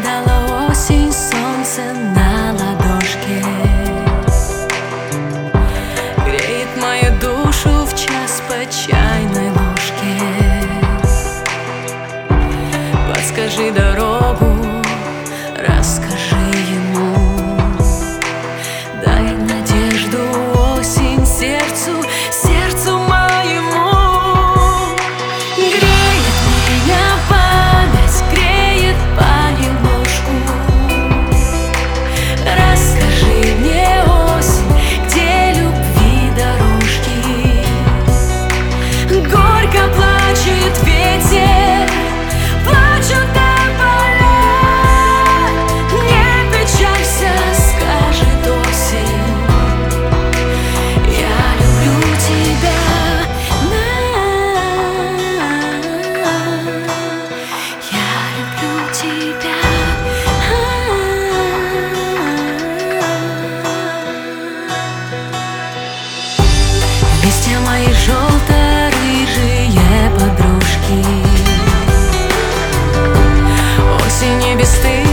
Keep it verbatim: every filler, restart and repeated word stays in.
дала осень солнце на ладошке, греет мою душу в час по чайной ложке. Подскажи дорогу, расскажи ему, дай надежду осень сердцу, сердцу моему. Греет меня память, греет понемножку. Расскажи мне, осень, где любви дорожки. Горько плачет ветер, плачут тополя. Не печалься, скажет осень, я люблю тебя. Я люблю тебя. Листья мои желто-рыжие подружки, осень не бесстыдна.